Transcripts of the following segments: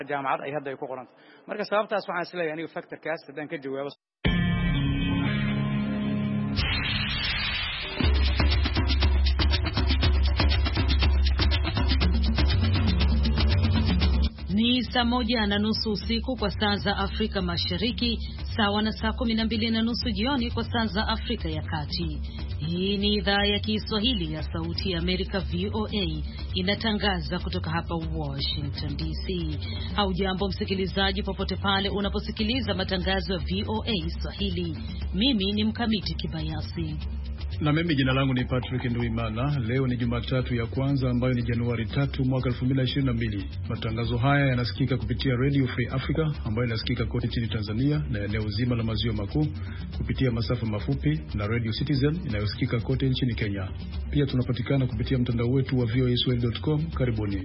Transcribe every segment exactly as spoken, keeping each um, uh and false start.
jaamacad ay hadda ay ku qoranta marka sababtaas waxaan isleeyahay aniga factorkaas hadaan ka jawaabo. Ni saa moja na nusu usiku kwa saa za Afrika Mashariki, sawa na saa kumi na mbili na nusu jioni kwa saa za Afrika ya Kati. Hii ni idhaa ya Kiswahili ya Sauti ya Amerika V O A, inatangaza kutoka hapa Washington D C. Haujambo msikilizaji popote pale unaposikiliza matangazo ya V O A Swahili. Mimi ni Mkamiti Kibayasi. Na mimi jina langu ni Patrick Nduimana. Leo ni Jumatatu ya kwanza ambayo ni Januari tatu mwaka elfu mbili na ishirini na mbili. Matangazo haya yanasikika kupitia Radio Free Africa ambayo inasikika kote nchini Tanzania na eneo zima la maziwa makuu kupitia masafa mafupi, na Radio Citizen inayosikika kote nchini Kenya. Pia tunapatikana kupitia mtandao wetu wa v o a swahili dot com. Karibuni.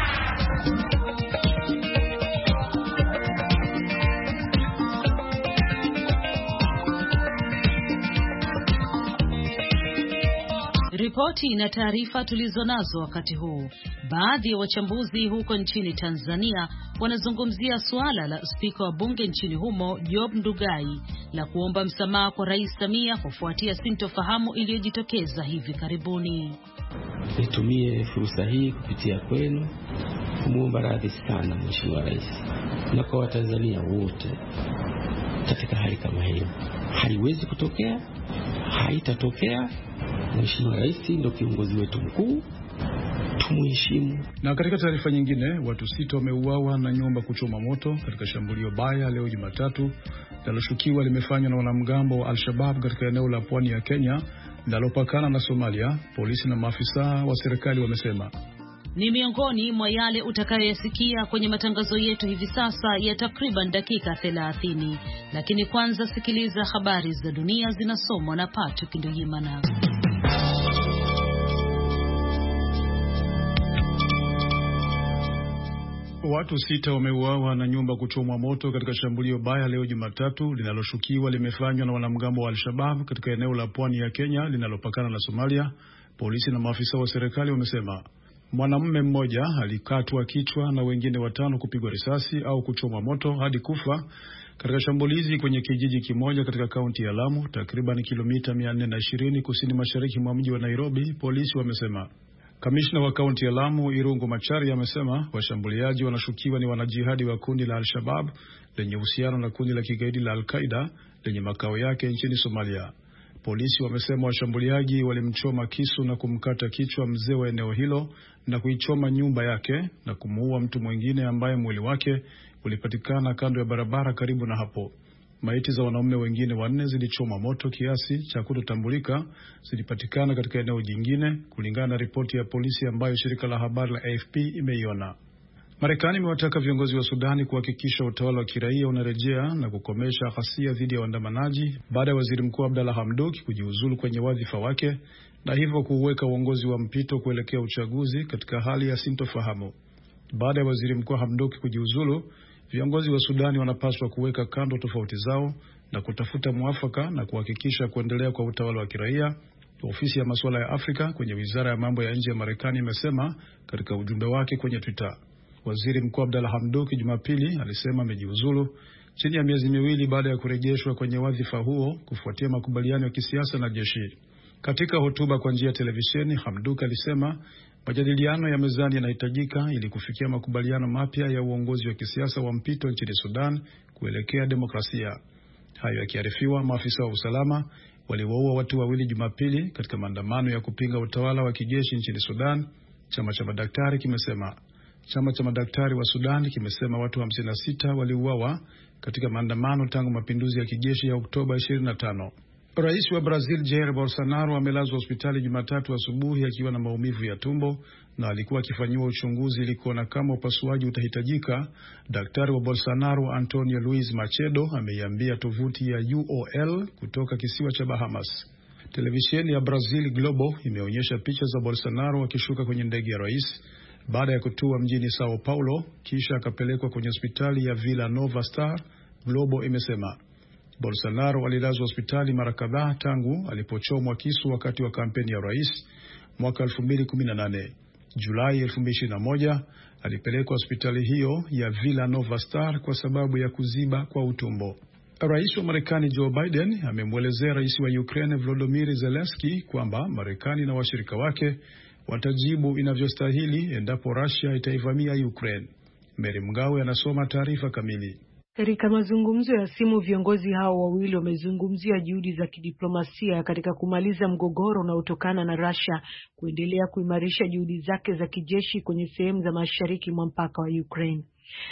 Ripoti na taarifa tulizonazo wakati huu. Baadhi ya wachambuzi huko nchini Tanzania wanazungumzia suala la spika wa bunge nchini humo Job Ndugai la kuomba msamaha kwa Rais Samia kufuatia sintofahamu iliyojitokeza hivi karibuni. Nitumie fursa hii kupitia kwenu kumuomba radhi sana Mheshimiwa Rais na kwa Watanzania wote katika hali kama hiyo. Haiwezi kutokea, haitatokea. Mheshimiwa Rais ndio kiongozi wetu mkuu, tumuheshimu. Na katika taarifa nyingine, watu sita wameuawa na nyumba kuchoma moto katika shambulio baya leo Jumatatu linaloshukiwa limefanywa na wanamgambo wa Al-Shabaab katika eneo la pwani ya Kenya linalopakana na Somalia, polisi na maafisa wa serikali wamesema. Ni miongoni mwa yale utakayoyasikia kwenye matangazo yetu hivi sasa ya takriban dakika thelathini. Lakini kwanza sikiliza habari za dunia zinasomwa na Patrick Nduimana. Watu sita wameuawa na nyumba kuchomwa moto katika shambulio baya leo Jumatatu linaloshukiwa limefanywa na wanamgambo wa Al-Shabaab katika eneo la pwani ya Kenya linalopakana na Somalia, polisi na maafisa wa serikali wamesema. Mwanamume mmoja alikatwa kichwa na wengine watano kupigwa risasi au kuchomwa moto hadi kufa katika shambulizi kwenye kijiji kimoja katika kaunti ya Lamu, takriban kilomita mia nne na ishirini kusini mashariki mwa mji wa Nairobi, polisi wamesema. Kamishna wa kaunti ya Lamu Irungu Machari amesema washambuliaji wanashukiwa ni wanajihadi wa kundi la Al-Shabaab lenye uhusiano na kundi la kigaidi la Al-Qaeda lenye makao yake nchini Somalia. Polisi wamesema washambuliaji walimchoma kisu na kumkata kichwa mzee wa eneo hilo na kuichoma nyumba yake na kumuua mtu mwingine ambaye mwili wake ulipatikana kando ya barabara karibu na hapo. Maiti za wanaume wengine wanne zilichoma moto kiasi cha kutotambulika zilipatikana katika eneo jingine, kulingana na ripoti ya polisi ambayo shirika la habari la A F P imeiona. Marekani imewataka viongozi wa Sudani kuhakikisha utawala wa kiraia unarejea na kukomesha ghasia dhidi ya waandamanaji baada ya waziri mkuu Abdalla Hamdok kujiuzulu kwenye wadhifa wake na hivyo kuweka uongozi wa mpito kuelekea uchaguzi katika hali ya sintofahamu. Baada ya waziri mkuu Hamdok kujiuzulu, viongozi wa Sudani wanapaswa kuweka kando tofauti zao na kutafuta mwafaka na kuhakikisha kuendelea kwa utawala wa kiraia. Ofisi ya masuala ya Afrika kwenye Wizara ya Mambo ya Nje ya Marekani imesema katika ujumbe wake kwenye Twitter. Waziri Mkuu Abdalla Hamdok Jumapili alisema amejiuzulu chini ya miezi miwili baada ya kurejeshwa kwenye wadhifa huo kufuatia makubaliano ya kisiasa na jeshi. Katika hotuba kwa njia ya televisheni, Hamdok alisema majadiliano ya mezani yanahitajika ili kufikia makubaliano mapya ya uongozi wa kisiasa wa mpito nchini Sudan kuelekea demokrasia. Hayo yakiarifiwa, maafisa wa usalama waliwaua watu wawili Jumapili katika maandamano ya kupinga utawala wa kijeshi nchini Sudan, chama cha madaktari kimesema. Chama cha madaktari wa Sudan kimesema watu hamsini na sita waliuawa katika maandamano tangu mapinduzi ya kijeshi ya Oktoba ishirini na tano. Rais wa Brazil Jair Bolsonaro amelazwa hospitali Jumatatu asubuhi akiwa na maumivu ya tumbo na alikuwa akifanyiwa uchunguzi ili kuona kama upasuaji utahitajika. Daktari wa Bolsonaro Antonio Luiz Macedo ameiambia tovuti ya U O L kutoka kisiwa cha Bahamas. Televisheni ya Brazil Globo imeonyesha picha za Bolsonaro akishuka kwenye ndege ya rais baada ya kutua mjini Sao Paulo, kisha akapelekwa kwenye hospitali ya Villa Nova Star. Globo imesema Bolsonaro alilazwa hospitali mara kadhaa tangu alipochomwa kisu wakati wa kampeni ya rais mwaka elfu mbili kumi na nane. Julai elfu mbili ishirini na moja alipelekwa hospitali hiyo ya Villa Nova Star kwa sababu ya kuziba kwa utumbo. Rais wa Marekani Joe Biden amemwelezea rais wa Ukraine Volodymyr Zelensky kwamba Marekani na washirika wake watajibu inavyostahili endapo Russia itaivamia Ukraine. Mary Mgawe anasoma taarifa kamili. Katika mazungumzo ya simu, viongozi hao wawili wamezungumzia juhudi za kidiplomasia katika kumaliza mgogoro unaotokana na Russia kuendelea kuimarisha juhudi zake za kijeshi kwenye sehemu za mashariki mwa mpaka wa Ukraine.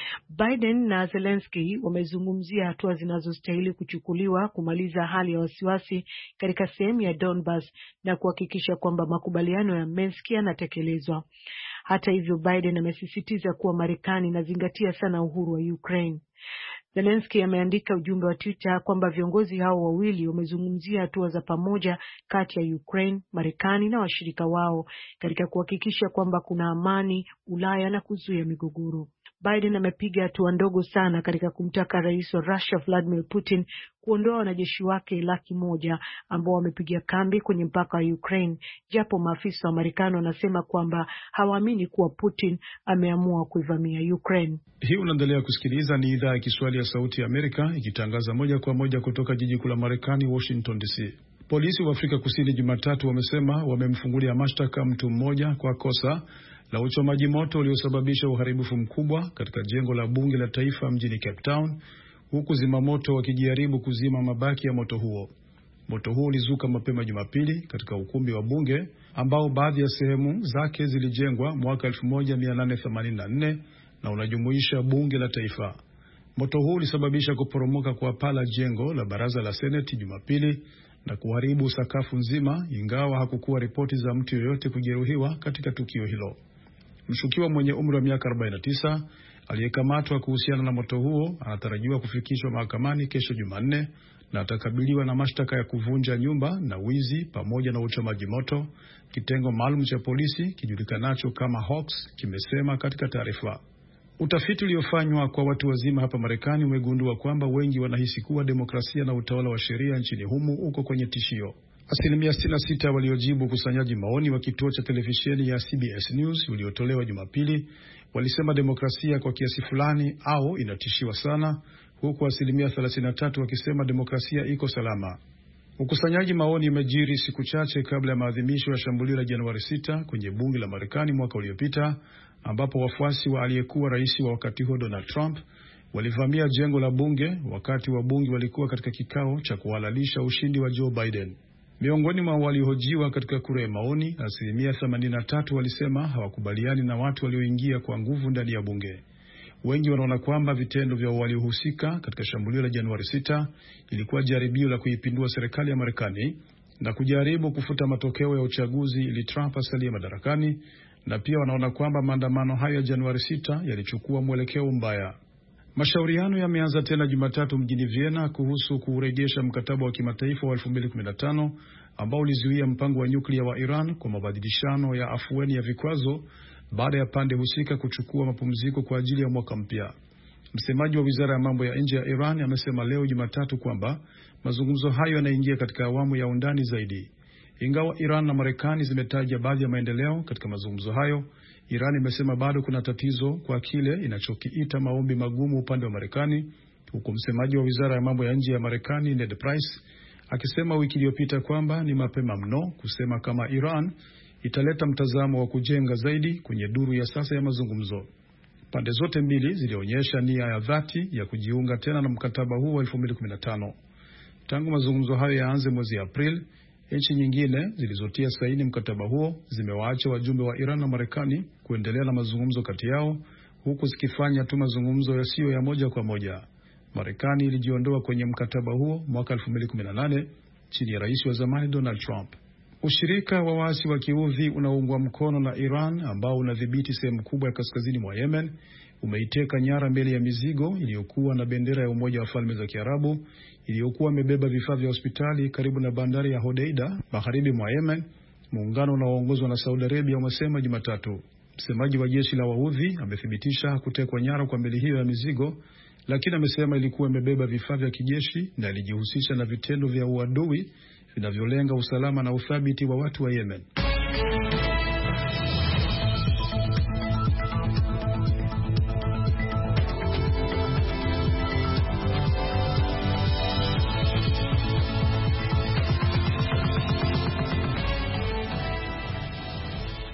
Biden na Zelensky wamezungumzia hatua zinazostahili kuchukuliwa kumaliza hali ya wasiwasi katika sehemu ya Donbas na kuhakikisha kwamba makubaliano ya Minsk yanatekelezwa. Hata hivyo, Biden amesisitiza kuwa Marekani inazingatia sana uhuru wa Ukraine. Zelensky ameandika ujumbe wa Twitter kwamba viongozi hao wawili wamezungumzia hatua za pamoja kati ya Ukraine, Marekani na washirika wao katika kuhakikisha kwamba kuna amani Ulaya na kuzuia migogoro. Biden amepiga hatua ndogo sana katika kumtaka rais wa Russia Vladimir Putin kuondoa wanajeshi wake laki moja ambao wamepiga kambi kwenye mpaka wa Ukraine, japo maafisa wa Marekani wanasema kwamba hawaamini kuwa Putin ameamua kuivamia Ukraine. Hii unaendelea kusikiliza, ni idhaa ya Kiswahili ya Sauti ya Amerika ikitangaza moja kwa moja kutoka jiji kuu la Marekani, Washington D C. Polisi wa Afrika Kusini Jumatatu wamesema wamemfungulia mashtaka mtu mmoja kwa kosa la uchomaji moto uliosababisha uharibifu mkubwa katika jengo la bunge la taifa mjini Cape Town, huku zimamoto wakijaribu kuzima mabaki ya moto huo. Moto huo ulizuka mapema Jumapili katika ukumbi wa bunge ambao baadhi ya sehemu zake zilijengwa mwaka elfu moja mia nane themanini na nne na unajumuisha bunge la taifa. Moto huo ulisababisha kuporomoka kwa paa la jengo la baraza la Seneti Jumapili na kuharibu sakafu nzima, ingawa hakukuwa ripoti za mtu yoyote kujeruhiwa katika tukio hilo. Mshukiwa mwenye umri wa miaka arobaini na tisa aliyekamatwa kuhusiana na moto huo anatarajiwa kufikishwa mahakamani kesho Jumanne na atakabiliwa na mashtaka ya kuvunja nyumba na wizi pamoja na uchomaji moto, kitengo maalum cha polisi kijulikanacho kama Hawks kimesema katika taarifa. Utafiti uliofanywa kwa watu wazima hapa Marekani umegundua kwamba wengi wanahisi kuwa demokrasia na utawala wa sheria nchini humu uko kwenye tishio. Asilimia sitini na sita waliojibu ukusanyaji maoni wa kituo cha televisheni ya C B S News uliotolewa Jumapili walisema demokrasia kwa kiasi fulani au inatishiwa sana, huku asilimia thelathini na tatu wakisema demokrasia iko salama. Ukusanyaji maoni umejiri siku chache kabla ya maadhimisho ya shambulio la Januari sita kwenye bunge la Marekani mwaka uliopita, ambapo wafuasi wa aliyekuwa rais wa wakati huo Donald Trump walivamia jengo la bunge wakati wa bunge walikuwa katika kikao cha kuhalalisha ushindi wa Joe Biden. Miongoni mwa waliohojiwa katika kura ya maoni, asilimia themanini na tatu walisema hawakubaliani na watu walioingia kwa nguvu ndani ya bunge. Wengi wanaona kwamba vitendo vya waliohusika katika shambulio la Januari sita ilikuwa jaribio la kuipindua serikali ya Marekani na kujaribu kufuta matokeo ya uchaguzi ili Trump asalie madarakani, na pia wanaona kwamba maandamano hayo ya Januari sita yalichukua mwelekeo mbaya. Mashauriano yameanza tena Jumatatu mjini Vienna kuhusu kurejesha mkataba wa kimataifa wa elfu mbili kumi na tano ambao ulizuia mpango wa nyuklia wa Iran kwa mabadilishano ya afueni ya vikwazo baada ya pande husika kuchukua mapumziko kwa ajili ya mwaka mpya. Msemaji wa Wizara ya Mambo ya Nje ya Iran amesema leo Jumatatu kwamba mazungumzo hayo yanaingia katika awamu ya undani zaidi. Ingawa Iran na Marekani zimetaja baadhi ya maendeleo katika mazungumzo hayo, Iran imesema bado kuna tatizo kwa kile inachokiita maombi magumu upande wa Marekani, huku msemaji wa Wizara ya Mambo ya Nje ya Marekani Ned Price akisema wiki iliyopita kwamba ni mapema mno kusema kama Iran italeta mtazamo wa kujenga zaidi kwenye duru ya sasa ya mazungumzo. Pande zote mbili zilionyesha nia ya dhati ya kujiunga tena na mkataba huu wa elfu mbili kumi na tano. Tangu mazungumzo hayo yaanze mwezi Aprili, nchi nyingine zilizotia saini mkataba huo zimewaacha wajumbe wa Iran na Marekani kuendelea na mazungumzo kati yao, huku zikifanya tu mazungumzo yasiyo ya moja kwa moja. Marekani ilijiondoa kwenye mkataba huo mwaka elfu mbili kumi na nane chini ya rais wa zamani Donald Trump. Ushirika wa waasi wa Kiudhi unaoungwa mkono na Iran ambao unadhibiti sehemu kubwa ya kaskazini mwa Yemen umeiteka nyara mbele ya mizigo iliyokuwa na bendera ya Umoja wa Falme za Kiarabu iliyokuwa imebeba vifaa vya hospitali karibu na bandari ya Hodeida magharibi mwa Yemen. Muungano unaoongozwa na Saudi Arabia umesema Jumatatu. Msemaji wa jeshi la Waudhi amethibitisha kutekwa nyara kwa meli hiyo ya mizigo, lakini amesema ilikuwa imebeba vifaa vya kijeshi na ilijihusisha na vitendo vya uadui vinavyolenga usalama na uthabiti wa watu wa Yemen.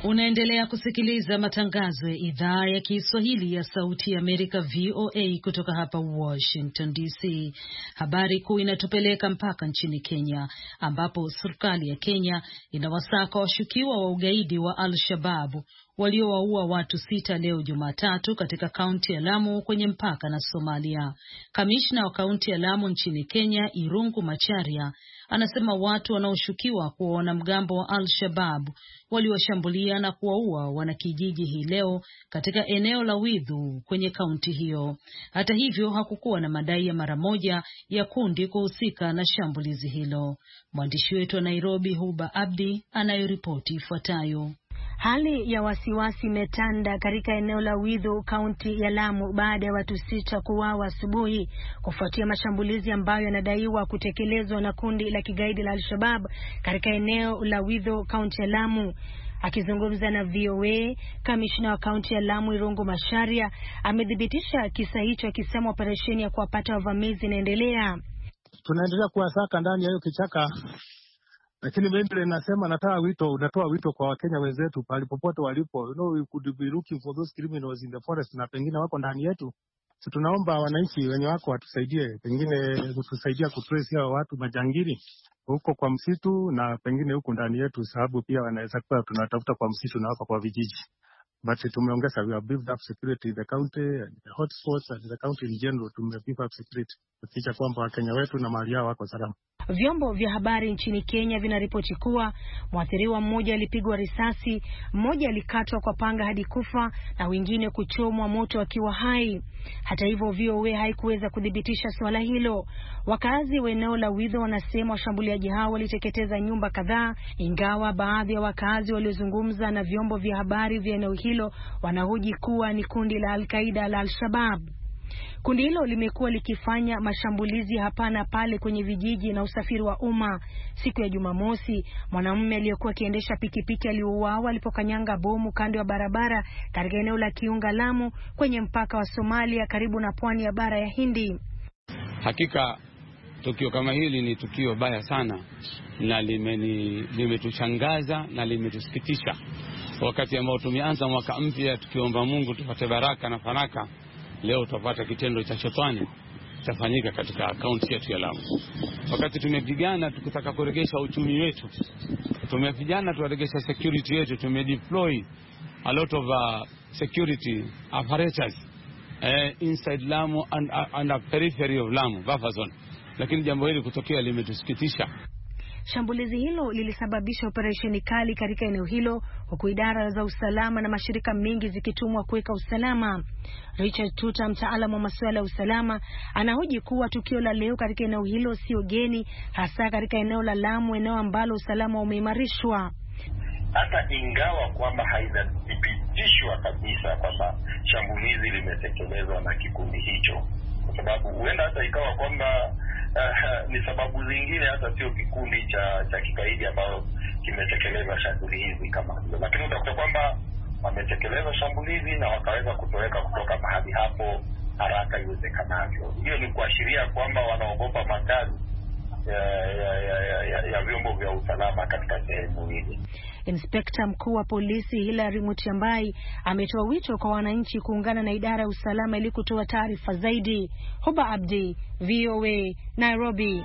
Unaendelea kusikiliza matangazo ya idhaa ya Kiswahili ya Sauti ya Amerika V O A kutoka hapa Washington D C. Habari kuu inatupeleka mpaka nchini Kenya ambapo serikali ya Kenya inawasaka washukiwa wa ugaidi wa Al-Shabaab waliowaua watu sita leo Jumatatu katika kaunti ya Lamu kwenye mpaka na Somalia. Kamishna wa kaunti ya Lamu nchini Kenya, Irungu Macharia, anasema watu wanaoshukiwa kuwa wanamgambo wa Al-Shabaab waliwashambulia na kuwaua wanakijiji hii leo katika eneo la Widhu kwenye kaunti hiyo. Hata hivyo hakukuwa na madai ya mara moja ya kundi kuhusika na shambulizi hilo. Mwandishi wetu wa Nairobi, Huba Abdi, anayoripoti ifuatayo. Hali ya wasiwasi imetanda katika eneo la Widhu, kaunti ya Lamu, baada ya watu sita kuuawa asubuhi kufuatia mashambulizi ambayo yanadaiwa kutekelezwa na kundi la kigaidi la Al-Shabaab katika eneo la Widhu, kaunti ya Lamu. Akizungumza na V O A, kamishna wa kaunti ya Lamu Irungu Macharia amedhibitisha kisa hicho, akisema operesheni ya kuwapata wavamizi inaendelea. Tunaendelea kuwasaka ndani ya hiyo kichaka. Lakini mimi nasema natoa wito, unatoa wito kwa Wakenya wenzetu palipopote walipo. You know, we could be looking for those criminals in the forest na pengine wako ndani yetu. So tunaomba wananchi wenye wako watusaidie, pengine kutusaidia kutrace hao watu majangili huko kwa msitu na pengine huko ndani yetu, sababu pia wanaweza kuwa tunatafuta kwa msitu na wako kwa vijiji. But tumeongeza, we have built up security in the county and the hotspots and the county in general. Tume build up security kuhakikisha kwamba Wakenya wetu na mali yao wako salama. Vyombo vya habari nchini Kenya vinaripoti kuwa mwathiriwa mmoja alipigwa risasi, mmoja alikatwa kwa panga hadi kufa na wengine kuchomwa moto akiwa hai. Hata hivyo V O A haikuweza kudhibitisha swala hilo. Wakazi wa eneo la Widhu wanasema washambuliaji hao waliteketeza nyumba kadhaa, ingawa baadhi ya wakazi waliozungumza na vyombo vya habari vya eneo hilo wanahoji kuwa ni kundi la Al-Qaeda la Al-Shabaab. Kundi hilo limekuwa likifanya mashambulizi hapa na pale kwenye vijiji na usafiri wa umma. Siku ya Jumamosi, mwanamume aliyekuwa akiendesha pikipiki aliuawa alipokanyanga bomu kando ya barabara katika eneo la Kiunga, Lamu, kwenye mpaka wa Somalia karibu na pwani ya bara ya Hindi. Hakika tukio kama hili ni tukio baya sana na limetushangaza na limetusikitisha. Wakati ambao tumeanza mwaka mpya tukiomba Mungu tupate baraka na fanaka, leo tupata kitendo cha shetani tafanyika katika kaunti yetu ya Lamu. Wakati tumepigana tukitaka kuregesha uchumi wetu, tumepigana tuwaregesha security yetu, tumedeploy a lot of uh, security apparatus uh, inside Lamu and, uh, and the periphery of Lamu, buffer zone. Lakini jambo hili kutokea limetusikitisha. Shambulizi hilo lilisababisha operesheni kali katika eneo hilo, huku idara za usalama na mashirika mengi zikitumwa kuweka usalama. Richard Tuta, mtaalamu wa masuala ya usalama, anahoji kuwa tukio la leo katika eneo hilo sio geni, hasa katika eneo la Lamu, eneo ambalo usalama umeimarishwa. Hata ingawa kwamba haijathibitishwa kabisa kwamba shambulizi limetekelezwa na kikundi hicho, kwa sababu huenda hata ikawa kwamba Uh, ni sababu zingine, hata sio kikundi cha cha kigaidi ambao kimetekeleza shambulizi hizi kama hizo, lakini utakuta kwamba wametekeleza shambulizi na wakaweza kutoweka kutoka mahali hapo haraka iwezekanavyo. Hiyo ni kuashiria kwamba wanaogopa makazi ya, ya, ya, ya, ya, ya vyombo vya usalama katika sehemu hili. Inspekta mkuu wa polisi Hilary Mutyambai ametoa wito kwa wananchi kuungana na idara ya usalama ili kutoa taarifa zaidi. Huba Abdi, V O A, Nairobi.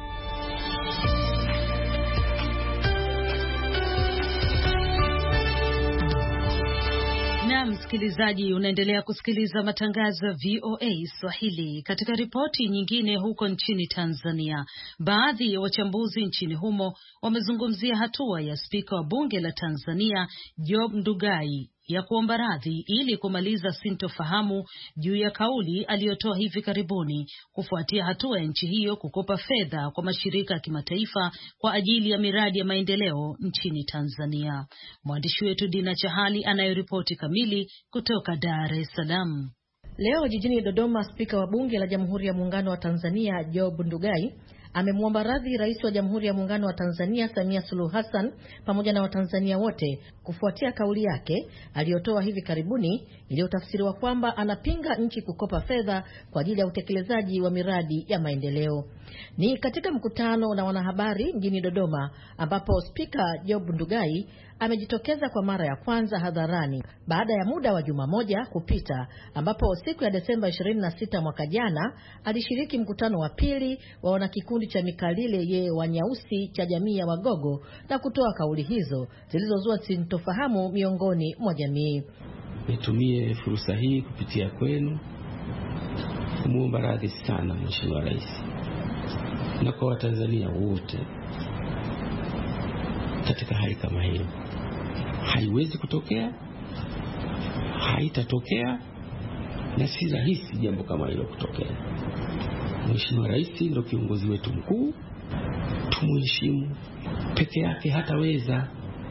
Na msikilizaji, unaendelea kusikiliza matangazo ya V O A Swahili. Katika ripoti nyingine, huko nchini Tanzania, baadhi ya wachambuzi nchini humo wamezungumzia hatua ya spika wa bunge la Tanzania Job Ndugai ya kuomba radhi ili kumaliza sintofahamu juu ya kauli aliyotoa hivi karibuni kufuatia hatua ya nchi hiyo kukopa fedha kwa mashirika ya kimataifa kwa ajili ya miradi ya maendeleo nchini Tanzania. Mwandishi wetu Dina Chahali anayoripoti kamili kutoka Dar es Salaam. Leo jijini Dodoma, spika wa bunge la Jamhuri ya Muungano wa Tanzania Job Ndugai amemwomba radhi Rais wa Jamhuri ya Muungano wa Tanzania Samia Suluhu Hassan pamoja na Watanzania wote kufuatia kauli yake aliyotoa hivi karibuni iliyotafsiriwa kwamba anapinga nchi kukopa fedha kwa ajili ya utekelezaji wa miradi ya maendeleo. Ni katika mkutano na wanahabari mjini Dodoma ambapo spika Job Ndugai amejitokeza kwa mara ya kwanza hadharani baada ya muda wa juma moja kupita, ambapo siku ya Desemba ishirini na sita mwaka jana alishiriki mkutano wa pili wa wanakikundi cha Mikalile ye Wanyausi cha jamii ya Wagogo na kutoa kauli hizo zilizozua sintofahamu miongoni mwa jamii. Nitumie fursa hii kupitia kwenu kumuomba radhi sana Mheshimiwa Rais na kwa Watanzania wote katika hali kama hiyo. Haiwezi kutokea, haitatokea, na si rahisi jambo kama hilo kutokea. Mheshimiwa Rais ndio kiongozi wetu mkuu, tumheshimu. Peke yake hataweza,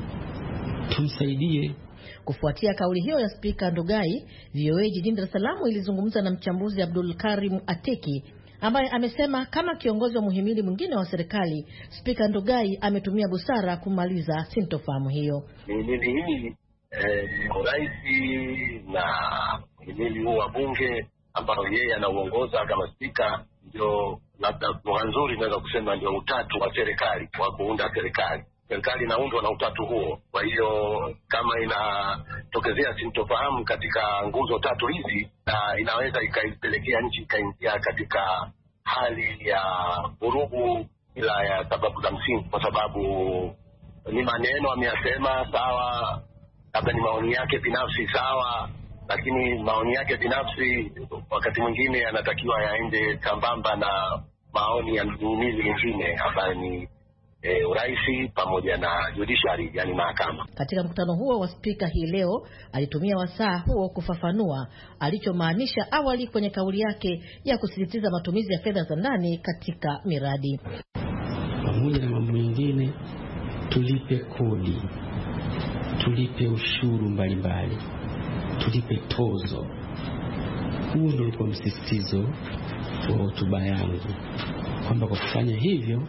tumsaidie. Kufuatia kauli hiyo ya Spika Ndugai, V O A jijini Dar es Salaam ilizungumza na mchambuzi Abdul Karim Atiki ambaye amesema kama kiongozi wa muhimili mwingine wa serikali, Spika Ndugai ametumia busara kumaliza sintofahamu hiyo. Muhimili hii eh, rais na muhimili huu wa bunge ambao yeye anauongoza kama spika, ndio labda lugha nzuri naweza kusema ndio utatu wa serikali, wa kuunda serikali. Serikali inaundwa na utatu huo. Kwa hiyo kama inatokezea sintofahamu katika nguzo tatu hizi, na inaweza ikaipelekea nchi ikaingia katika hali ya vurugu bila ya sababu za msingi, kwa sababu ni maneno ameyasema sawa, labda ni maoni yake binafsi sawa, lakini maoni yake binafsi wakati mwingine yanatakiwa yaende sambamba na maoni ya mhimili mwingine ambaye ni E, uraisi pamoja na judiciary, yani mahakama. Katika mkutano huo wa spika hii leo alitumia wasaa huo kufafanua alichomaanisha awali kwenye kauli yake ya kusisitiza matumizi ya fedha za ndani katika miradi. Pamoja na mambo mengine, tulipe kodi, tulipe ushuru mbalimbali, tulipe tozo. Huo ndio ulikuwa msisitizo wa hotuba yangu, kwamba kwa kufanya hivyo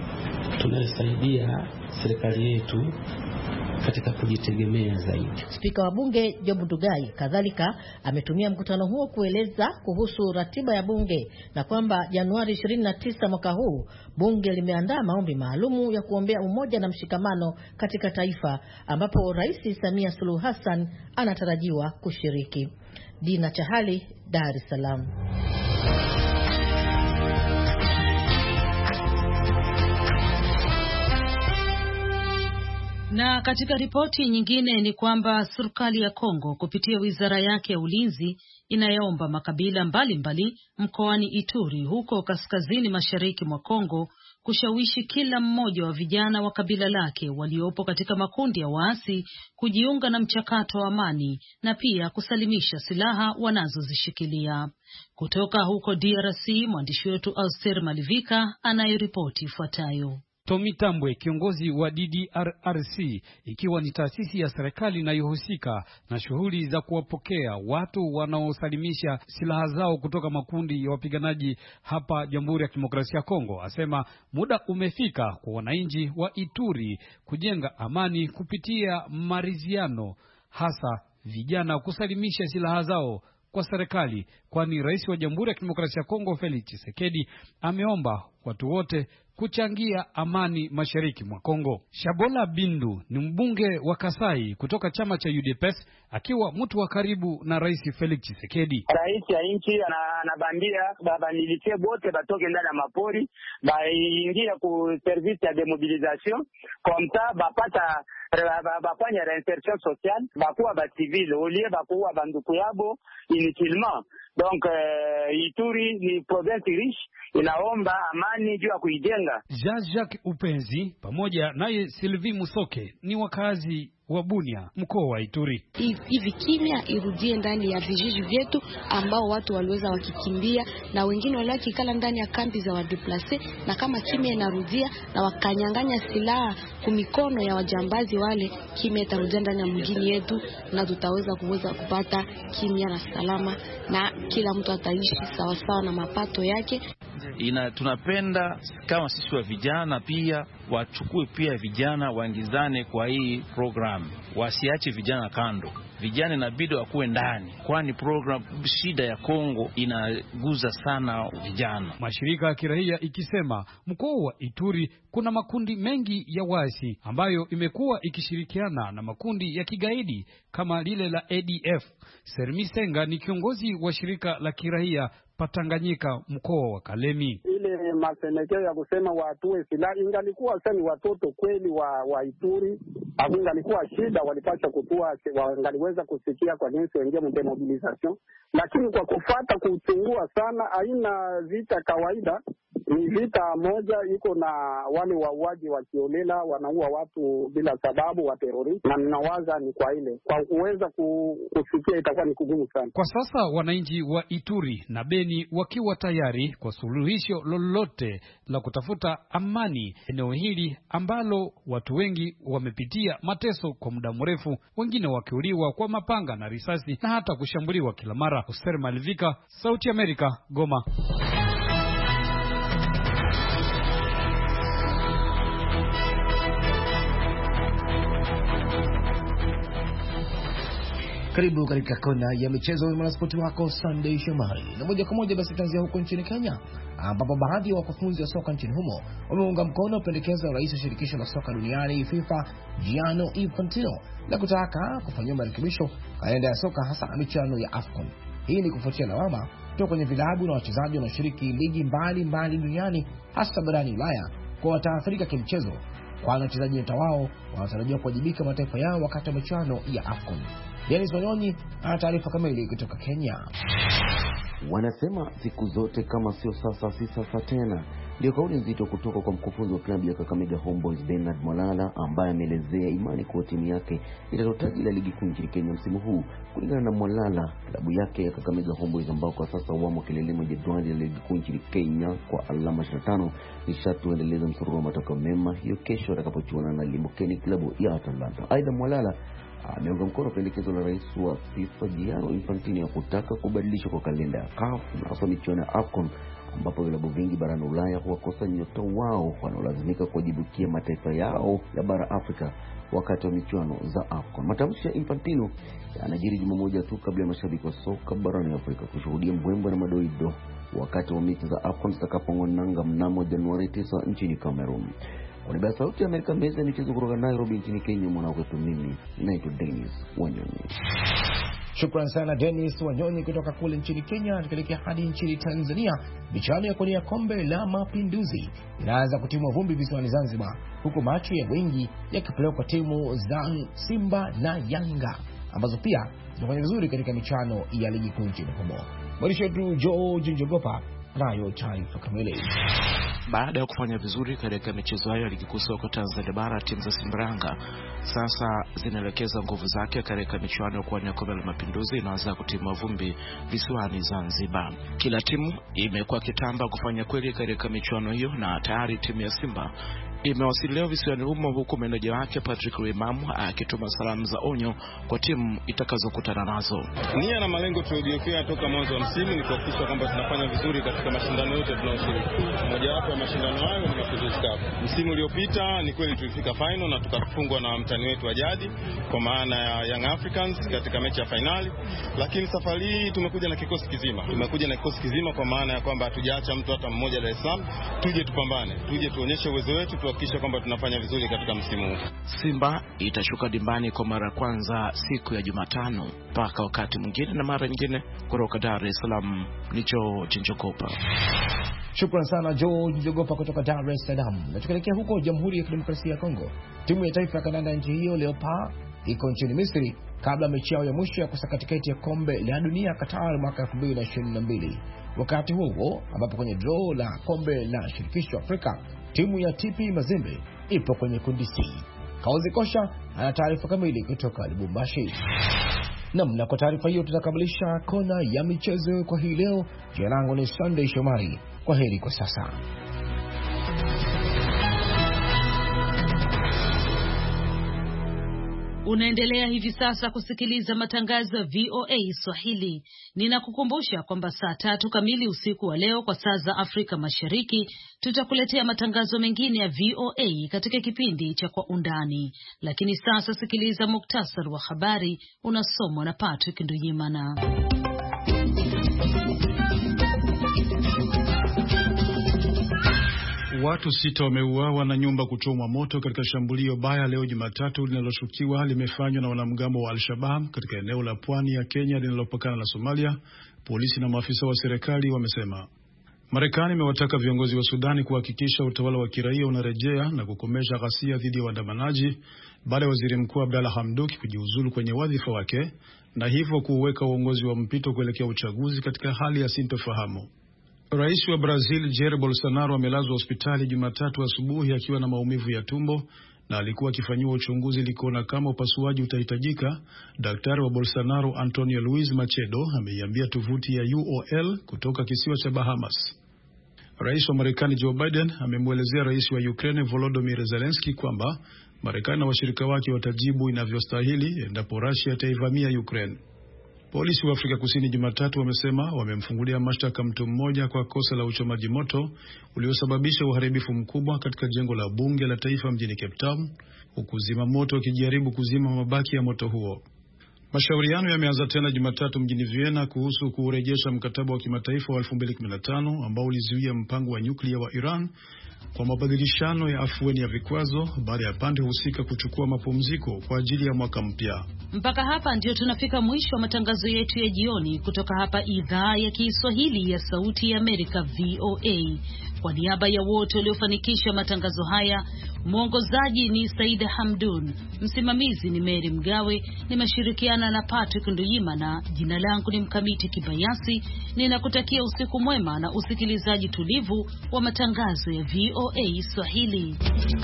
tunasaidia serikali yetu katika kujitegemea zaidi. Spika wa bunge Job Ndugai kadhalika ametumia mkutano huo kueleza kuhusu ratiba ya bunge na kwamba Januari ishirini na tisa mwaka huu bunge limeandaa maombi maalumu ya kuombea umoja na mshikamano katika taifa, ambapo Rais Samia Suluhu Hassan anatarajiwa kushiriki. Dina Chahali, Dar es Salaam. Na katika ripoti nyingine ni kwamba serikali ya Kongo kupitia wizara yake ya ulinzi inayaomba makabila mbalimbali mkoani Ituri huko kaskazini mashariki mwa Kongo kushawishi kila mmoja wa vijana wa kabila lake waliopo katika makundi ya waasi kujiunga na mchakato wa amani na pia kusalimisha silaha wanazozishikilia. Kutoka huko D R C, mwandishi wetu Auster Malivika anayeripoti ifuatayo. Tommy Tambwe, kiongozi wa D D R R C, ikiwa ni taasisi ya serikali inayohusika na shughuli za kuwapokea watu wanaosalimisha silaha zao kutoka makundi ya wapiganaji hapa Jamhuri ya Kidemokrasia ya Kongo, asema muda umefika kwa wananchi wa Ituri kujenga amani kupitia maridhiano, hasa vijana kusalimisha silaha zao kwa serikali, kwani rais wa Jamhuri ya Kidemokrasia ya Kongo Felix Tshisekedi ameomba watu wote kuchangia amani mashariki mwa Kongo. Shabola Bindu ni mbunge wa Kasai kutoka chama cha U D P S, akiwa mtu wa karibu na Rais Felix Tshisekedi. Rais ya nchi anabambia baba militaire bote batoke ndani ya mapori, baingia ku service ya demobilisation, komta bapata bafanya reinsertion sociale, bakuwa ba civil olie bakuwa banduku yabo inutilement. Donc uh, Ituri ni province riche, inaomba amani juu ya kuijenga. Jean-Jacques Upenzi pamoja naye Sylvie Musoke ni wakazi wa Bunia, mkoa wa Ituri. Hivi kimya irudie ndani ya vijiji vyetu ambao watu waliweza wakikimbia na wengine waliokikala ndani ya kambi za wadeplace, na kama kimya inarudia na wakanyang'anya silaha kumikono ya wajambazi wale, kimya itarudia ndani ya mjini yetu na tutaweza kuweza kupata kimya na salama na kila mtu ataishi sawa sawa na mapato yake. Ina tunapenda kama sisi wa vijana pia wachukue pia vijana waingizane kwa hii program, wasiache vijana kando. vijana inabidi wakuwe ndani, kwani program shida ya Kongo inaguza sana vijana. Mashirika ya kiraia ikisema mkoa wa Ituri kuna makundi mengi ya waasi ambayo imekuwa ikishirikiana na makundi ya kigaidi kama lile la A D F. Sermisenga ni kiongozi wa shirika la kiraia Patanganyika mkoa wa Kalemi. Ile masenekeo ya kusema watue silaha ingalikuwa sasa ni watoto kweli wa, wa Ituri, ingalikuwa shida walipaswa kutua, wangaliweza kusikia kwa jinsi wengine mdemobilization, lakini kwa kufuata kuchungua sana haina vita kawaida, ni vita moja iko na wale wauaji wa kiolela wanaua watu bila sababu wa terrorist, na ninawaza ni kwa ile kwa kuweza kusikia itakuwa ni kugumu sana. Kwa sasa wananchi wa Ituri na Beni wakiwa tayari kwa suluhisho lolote la kutafuta amani eneo hili ambalo watu wengi wamepitia mateso kwa muda mrefu, wengine wakiuliwa kwa mapanga na risasi na hata kushambuliwa kila mara. Oser Malvika, Sauti Amerika, Goma. Karibu katika kona ya michezo na mwanaspoti wako Sunday Shomari. Na moja kwa moja basi tanzia huko nchini Kenya, ambapo baadhi ya wakufunzi wa soka nchini humo wameunga mkono pendekezo la rais wa shirikisho la soka duniani FIFA Gianni Infantino la kutaka kufanywa marekebisho kalenda ya soka, hasa michuano ya AFCON. Hii ni kufuatia lawama kutoka kwenye vilabu na wachezaji wanaoshiriki ligi mbali mbali duniani, hasa barani Ulaya, kwa wataathirika kimchezo, kwa wachezaji nyota wao wanatarajiwa kuwajibika mataifa yao wakati wa michuano ya AFCON. Dennis Wanyonyi ana taarifa kamili kutoka Kenya. Wanasema siku zote kama sio sasa si sasa tena. Ndio kauli nzito kutoka kwa mkufunzi wa klabu ya Kakamega Homeboyz Bernard Mwalala, ambaye ameelezea imani kwa timu yake itatotaji la ligi kuu nchini Kenya msimu huu. Kulingana na Mwalala, klabu yake ya Kakamega Homeboyz ambao kwa sasa wamo kileleni jedwali la ligi kuu nchini Kenya kwa alama ishirini na tano ni sharti kuendeleza msururu wa matokeo mema hiyo kesho atakapochuana na Limbukeni klabu ya Atalanta. Aidha, Mwalala ameunga mkono pendekezo la rais wa FIFA Gianni Infantino ya kutaka kubadilishwa kwa kalenda ya C A F na hasa michuano ya AFCON, ambapo vilabu vingi barani Ulaya huwakosa nyota wao wanaolazimika kujibukia mataifa yao ya bara Afrika wakati wa michuano za AFCON. Matamshi ya Infantino yanajiri juma moja tu kabla ya mashabiki wa soka barani Afrika kushuhudia mbwembwe na madoido wakati wa mechi za AFCON zitakapong'oa mnamo Januari tisa nchini Cameroon. Kwa niaba ya Sauti ya Amerika, meza ya michezo kutoka Nairobi nchini Kenya, mwanakwetu mimi naitwa Dennis Wanyonyi. Shukrani sana Dennis Wanyonyi kutoka kule nchini Kenya. Tukielekea hadi nchini Tanzania, michuano ya kuwania kombe la Mapinduzi inaanza kutimua vumbi visiwani Zanzibar, huku macho ya wengi yakipelekwa kwa timu za Simba na Yanga ambazo pia zinafanya vizuri katika michuano ya ligi kuu nchini humo. Mwandishi wetu George Njogopa nayo taarifa kamili. Baada ya kufanya vizuri katika michezo hayo ya ligi kuu soka Tanzania bara, timu za Simbranga sasa zinaelekeza nguvu zake katika michuano ya kuwania kombe la Mapinduzi inaanza kutimua vumbi visiwani Zanzibar. Kila timu imekuwa kitamba kufanya kweli katika michuano hiyo, na tayari timu ya Simba imewasili leo visiwani humo, huku meneja wake Patrick Wemamu akituma salamu za onyo kwa timu itakazokutana nazo. Nia na malengo tuliyojiwekea toka mwanzo wa msimu ni kuhakikisha kwamba tunafanya vizuri katika mashindano yote tunayoshiriki. Moja wapo ya mashindano hayo ni Mapinduzi Cup. Msimu uliopita ni kweli tulifika final na tukafungwa na mtani wetu wa jadi kwa maana ya Young Africans katika mechi ya finali, lakini safari hii tumekuja na kikosi kizima. Tumekuja na kikosi kizima kwa maana ya kwamba hatujaacha mtu hata mmoja Dar es Salaam. Tuje tupambane, tuje tuonyeshe uwezo wetu, tuhakikishe kwamba tunafanya vizuri katika msimu huu. Simba itashuka dimbani kwa mara kwanza siku ya Jumatano, mpaka wakati mwingine na mara nyingine. Kutoka Dar es Salaam ni George Njogopa. Shukrani sana George Njogopa kutoka Dar es Salaam. Na tukielekea huko Jamhuri ya Kidemokrasia ya Kongo, timu ya taifa ya kandanda nchi hiyo Leopards iko nchini Misri kabla mechi yao ya mwisho ya kusaka tiketi ya kombe la dunia Qatar mwaka elfu mbili ishirini na mbili. Wakati huo huo, ambapo kwenye draw la kombe la shirikisho Afrika, timu ya T P Mazembe ipo kwenye kundi C. Kauzi Kosha ana taarifa kamili kutoka Lubumbashi. Na kwa taarifa hiyo tutakamilisha kona ya michezo kwa hii leo. Jina langu ni Sunday Shomari. Kwa heri kwa sasa. Unaendelea hivi sasa kusikiliza matangazo ya V O A Swahili. Ninakukumbusha kwamba saa tatu kamili usiku wa leo kwa saa za Afrika Mashariki tutakuletea matangazo mengine ya V O A katika kipindi cha Kwa Undani. Lakini sasa sikiliza muktasari wa habari unasomwa na Patrick Nduyimana. Watu sita wameuawa na nyumba kuchomwa moto katika shambulio baya leo Jumatatu linaloshukiwa limefanywa na wanamgambo wa Al-Shabaab katika eneo la pwani ya Kenya linalopakana na Somalia, polisi na maafisa wa serikali wamesema. Marekani imewataka viongozi wa Sudani kuhakikisha utawala wa kiraia unarejea na kukomesha ghasia dhidi ya waandamanaji baada ya Waziri Mkuu Abdalla Hamdok kujiuzulu kwenye wadhifa wake na hivyo kuweka uongozi wa mpito kuelekea uchaguzi katika hali ya sintofahamu. Rais wa Brazil Jair Bolsonaro amelazwa hospitali Jumatatu asubuhi akiwa na maumivu ya tumbo na alikuwa akifanyiwa uchunguzi likuona kama upasuaji utahitajika. Daktari wa Bolsonaro Antonio Luiz Macedo ameiambia tovuti ya U O L kutoka kisiwa cha Bahamas. Rais wa Marekani Joe Biden amemwelezea rais wa Ukraine Volodymyr Zelensky kwamba Marekani na washirika wake watajibu inavyostahili endapo Russia itaivamia Ukraine. Polisi wa Afrika Kusini Jumatatu wamesema wamemfungulia mashtaka mtu mmoja kwa kosa la uchomaji moto uliosababisha uharibifu mkubwa katika jengo la bunge la taifa mjini Cape Town, huku zima moto wakijaribu kuzima mabaki ya moto huo. Mashauriano yameanza tena Jumatatu mjini Vienna kuhusu kurejesha mkataba wa kimataifa wa elfu mbili kumi na tano ambao ulizuia mpango wa nyuklia wa Iran kwa mabadilishano ya afueni ya vikwazo baada ya pande husika kuchukua mapumziko kwa ajili ya mwaka mpya. Mpaka hapa ndio tunafika mwisho wa matangazo yetu ya jioni kutoka hapa idhaa ya Kiswahili ya Sauti ya Amerika V O A. Kwa niaba ya wote waliofanikisha matangazo haya, mwongozaji ni Saida Hamdun, msimamizi ni Mary Mgawe, nimeshirikiana na Patrick Nduyimana. Jina langu ni Mkamiti Kibayasi. Ninakutakia usiku mwema na usikilizaji tulivu wa matangazo ya V O A Swahili.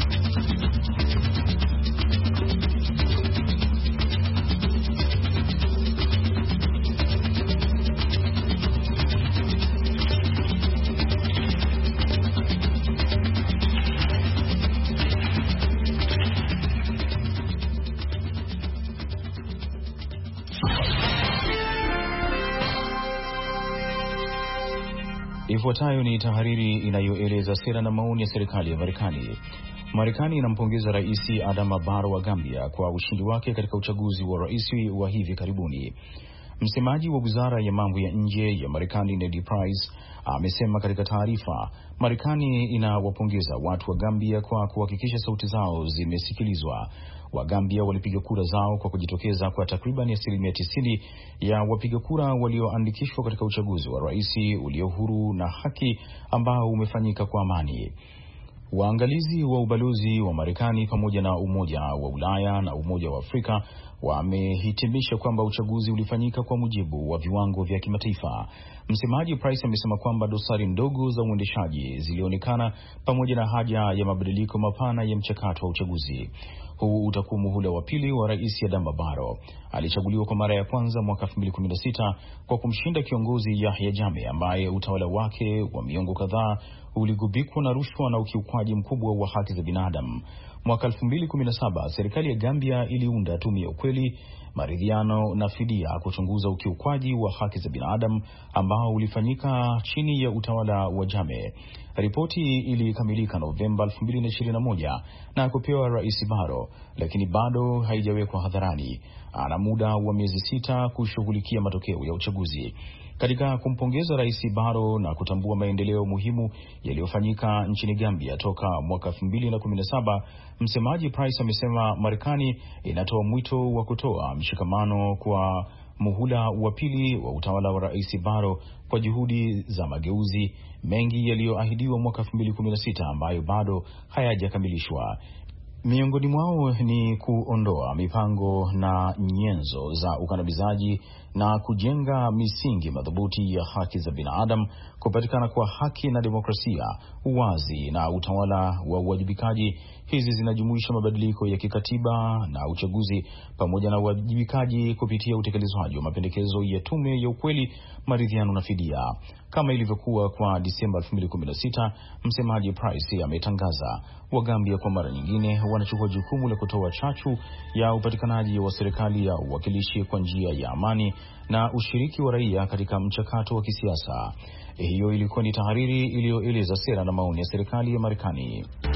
Ifuatayo ni tahariri inayoeleza sera na maoni ya serikali ya Marekani. Marekani inampongeza Rais Adama Barrow wa Gambia kwa ushindi wake katika uchaguzi wa rais wa hivi karibuni. Msemaji wa Wizara ya Mambo ya Nje ya Marekani Ned Price amesema katika taarifa, Marekani inawapongeza watu wa Gambia kwa kuhakikisha sauti zao zimesikilizwa. Wagambia walipiga kura zao kwa kujitokeza kwa takriban asilimia tisini ya wapiga kura walioandikishwa katika uchaguzi wa rais ulio huru na haki ambao umefanyika kwa amani. Waangalizi wa ubalozi wa Marekani pamoja na Umoja wa Ulaya na Umoja wa Afrika wamehitimisha kwamba uchaguzi ulifanyika kwa mujibu wa viwango vya kimataifa. Msemaji Price amesema kwamba dosari ndogo za uendeshaji zilionekana pamoja na haja ya mabadiliko mapana ya mchakato wa uchaguzi. Huu utakuwa muhula wa pili wa Rais Adama Barrow. Alichaguliwa kwa mara ya kwanza mwaka elfu mbili kumi na sita kwa kumshinda kiongozi Yahya Jammeh ambaye utawala wake wa miongo kadhaa uligubikwa na rushwa na ukiukwaji mkubwa wa haki za binadamu. Mwaka elfu mbili kumi na saba serikali ya Gambia iliunda tume ya ukweli, maridhiano na fidia kuchunguza ukiukwaji wa haki za binadamu ambao ulifanyika chini ya utawala wa Jammeh. Ripoti ilikamilika Novemba elfu mbili na ishirini na moja na kupewa Rais Barrow, lakini bado haijawekwa hadharani. Ana muda wa miezi sita kushughulikia matokeo ya uchaguzi. Katika kumpongeza Rais Barrow na kutambua maendeleo muhimu yaliyofanyika nchini Gambia toka mwaka elfu mbili na kumi na saba, msemaji Price amesema Marekani inatoa mwito wa kutoa mshikamano kwa muhula wa pili wa utawala wa Rais Barrow kwa juhudi za mageuzi mengi yaliyoahidiwa mwaka elfu mbili kumi na sita ambayo bado hayajakamilishwa. Miongoni mwao ni kuondoa mipango na nyenzo za ukandamizaji na kujenga misingi madhubuti ya haki za binadamu, kupatikana kwa haki na demokrasia, uwazi na utawala wa uwajibikaji. Hizi zinajumuisha mabadiliko ya kikatiba na uchaguzi pamoja na uwajibikaji kupitia utekelezwaji wa mapendekezo ya tume ya ukweli, maridhiano na fidia. Kama ilivyokuwa kwa Disemba elfu mbili kumi na sita, msemaji Price ametangaza Wagambia kwa mara nyingine wanachukua jukumu la kutoa chachu ya upatikanaji wa serikali ya uwakilishi kwa njia ya amani na ushiriki wa raia katika mchakato wa kisiasa. Hiyo ilikuwa ni tahariri iliyoeleza sera na maoni ya serikali ya Marekani.